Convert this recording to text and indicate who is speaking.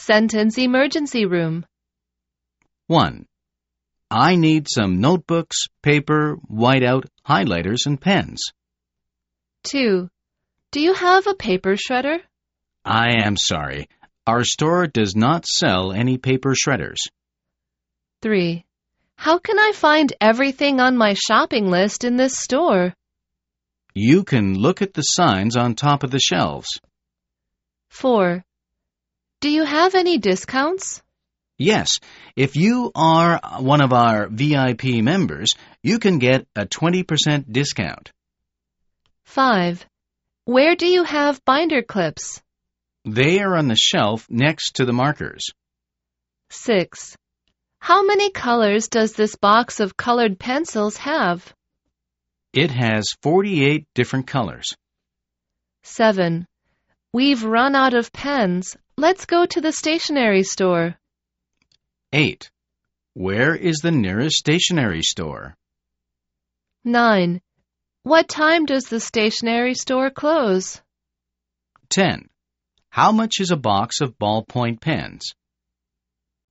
Speaker 1: Sentence emergency room.
Speaker 2: 1. I need some notebooks, paper, whiteout, highlighters, and pens.
Speaker 1: 2. Do you have a paper shredder?
Speaker 2: I am sorry. Our store does not sell any paper shredders.
Speaker 1: 3. How can I find everything on my shopping list in this store?
Speaker 2: You can look at the signs on top of the shelves.
Speaker 1: 4. Do you have any discounts?
Speaker 2: Yes, if you are one of our VIP members, you can get a 20% discount.
Speaker 1: 5. Where do you have binder clips?
Speaker 2: They are on the shelf next to the markers.
Speaker 1: 6. How many colors does this box of colored pencils have?
Speaker 2: It has 48 different colors.
Speaker 1: 7. We've run out of pens. Let's go to the stationery store.
Speaker 2: 8. Where is the nearest stationery store?
Speaker 1: 9. What time does the stationery store close?
Speaker 2: 10. How much is a box of ballpoint pens?